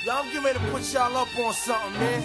Y'all, I'm getting ready to put y'all up on something, man.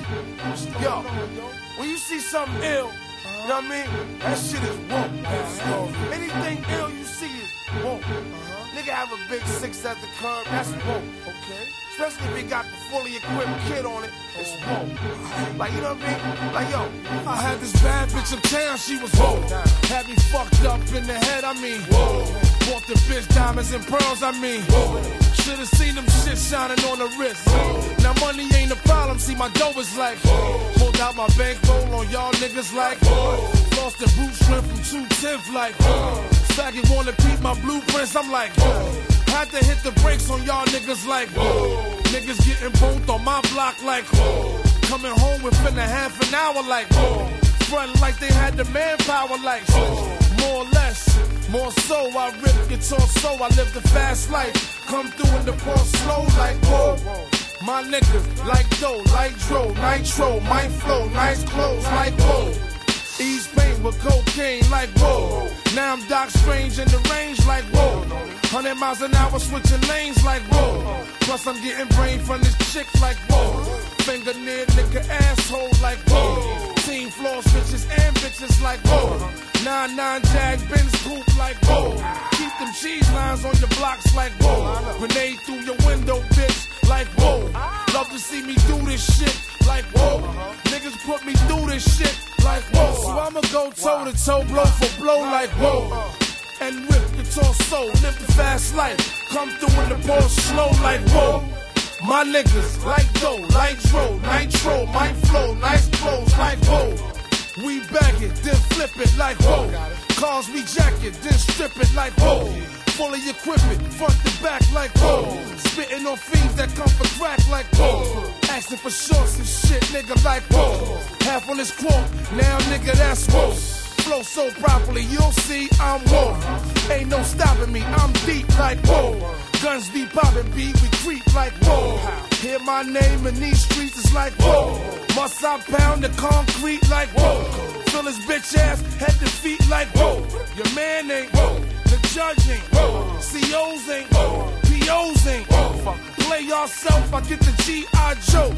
Yo, when you see something ill, you know what I mean? That shit is woke. Anything ill you see is woke. Nigga have a big 6 at the curb, that's woke. Okay. Especially if it got the fully equipped kid on it, it's woke. Like, you know what I mean? Like, yo, I had this bad bitch uptown, she was woke. Had me fucked up in the head, I mean. Bought the bitch diamonds and pearls, I mean. Should've seen them shit shining on the wrist. Now money ain't a problem, see my dough is like. Pulled out my bankroll on y'all niggas like. Lost the boot strength from 210 like. Faggot wanna peep my blueprints, I'm like. Had to hit the brakes on y'all niggas like. Niggas getting both on my block like. Coming home within a half an hour like. Frontin' like they had the manpower like. More or less, more so, I rip guitar so I live the fast life. Come through in the ball slow like whoa. My niggas like dough, like dro, nitro, my flow, nice clothes like whoa. East paint with cocaine like whoa. Now I'm Doc Strange in the range like whoa. 100 miles an hour switching lanes like whoa. Plus I'm getting brain from this chick like whoa. Finger near nigga asshole like whoa. Team floor switches and bitches like whoa. 9-9 Jag Benz coupe like whoa. Keep them cheese lines on your blocks like whoa. Grenade through your window bitch like whoa. Love to see me do this shit like whoa. Niggas put me through this shit like whoa. So I'ma go toe to toe, blow for blow like whoa. And rip guitar soul, live the fast life. Come through in the ball slow like whoa. My niggas like dough, like dro, nitro, my flow, nice clothes like whoa. We bag it, then flip it like whoa. Cars we jack it, then strip it like whoa. Fully equipment, front to back like whoa. Spitting on fiends that come for crack like whoa. Asking for shorts and shit, nigga like whoa. Half on this quote, now nigga that's whoa. Flow so properly, you'll see I'm whoa. Ain't no stopping me, I'm deep like whoa. Guns be poppin', beat, we creep like whoa. Hear my name in these streets, it's like whoa. Must I pound the concrete like whoa. Fill his bitch ass, head to feet like whoa. Your man ain't whoa. The judge ain't whoa. COs ain't whoa. POs ain't whoa. Play yourself, I get the G.I. Joe.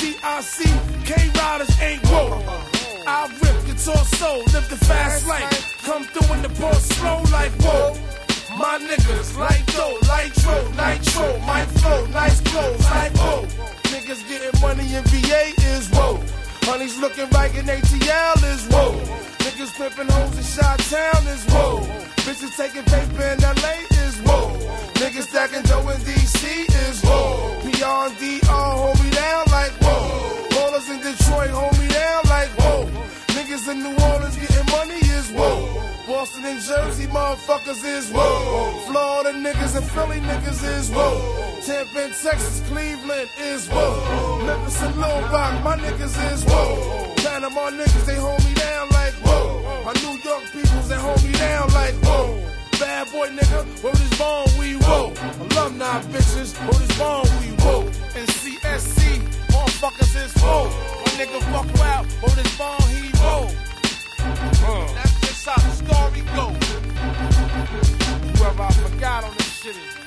DIC, K-Riders ain't whoa. I rip guitar soul, live the fast life. Come through in the ball slow like whoa. My niggas like dough, like dro, nitro, my flow, nice clothes like whoa. Niggas getting money in VA is whoa. Honey's looking right in ATL is whoa. Niggas flipping hoes in Chi-Town is whoa. Bitches taking paper in LA is whoa. Niggas stacking dough in DC is whoa. PR and DR hold me down like whoa. Ballers in Detroit hold me down like whoa. Niggas in New Orleans getting money is whoa. Boston and Jersey motherfuckers is whoa. Florida niggas and Philly niggas is whoa. Tampa and Texas, Cleveland is whoa. Memphis and Little Rock, my niggas is whoa. Panama niggas, they hold me down like whoa. My New York peoples, they hold me down like whoa. Bad boy nigga, word is born, we whoa. Alumni bitches, word is born, we whoa. And CSC, motherfuckers is whoa. My nigga fuck out, word is born, he whoa. That's just how the story goes. Whoever I forgot on this shit is